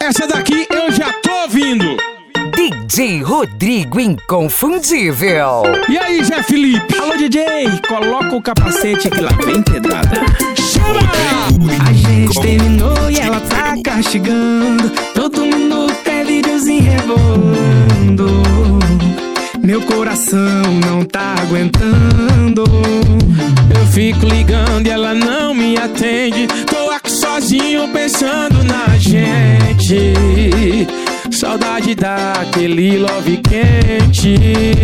Essa daqui eu já tô ouvindo. DJ Rodrigo Inconfundível. E aí, Zé Felipe? Alô, DJ, coloca o capacete que lá vem pedrada. Chama! A gente terminou e ela tá castigando. Todo minuto é videozinho rebolando. Meu coração não tá aguentando. Eu fico ligando e ela não me atende. Tô aqui sozinho pensando na gente. Saudade daquele love quente.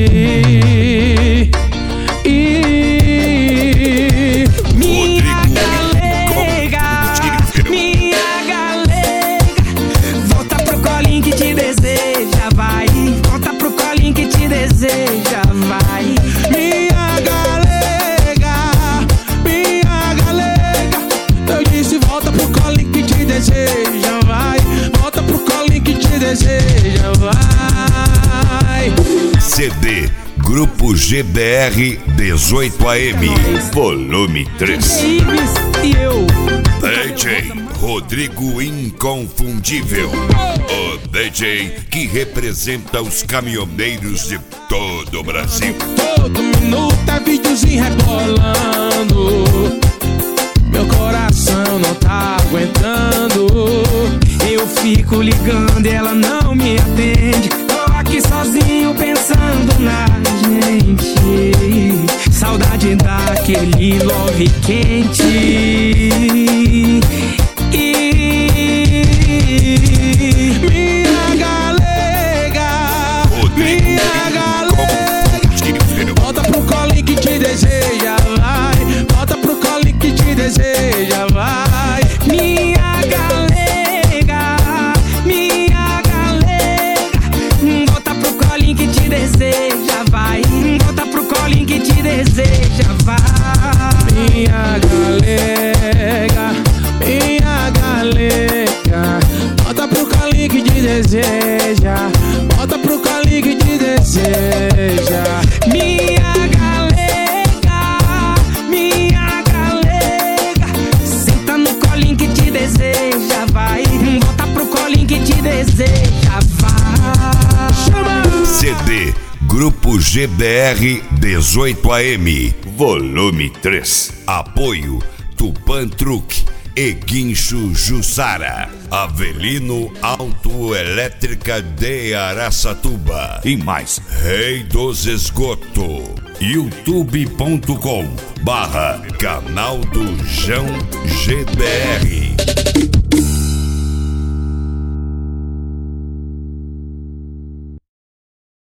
Minha galega, volta pro colinho que te deseja, vai. Volta pro colinho que te deseja, vai. Minha galega, eu disse volta pro colinho que te deseja, vai. Volta pro colinho que te deseja, vai. CD Grupo GBR 18AM, volume 3. E eu, DJ Rodrigo Inconfundível, o DJ que representa os caminhoneiros de todo o Brasil. Todo minuto é videozinho rebolando. Meu coração não tá aguentando. eu fico ligando e ela não me atende. Tô aqui sozinho pensando na gente. Saudade daquele love quente. Minha galega, volta pro colinho que te deseja, vai. Volta pro colinho que te deseja, vai. Minha galega, volta pro colinho que te deseja, vai. Volta pro colinho que te deseja, vai. Minha galega, volta pro colinho que te deseja. Volta pro colinho que te deseja. Minha galega, senta no colinho que te deseja, vai. Volta pro colinho que te deseja, vai. Chama! CD Grupo GBR 18AM, volume 3. Apoio Tupan Truque e Guincho Jussara. Avelino Autoelétrica de Araçatuba. E mais, Rei dos Esgoto. youtube.com/canal do João GBR.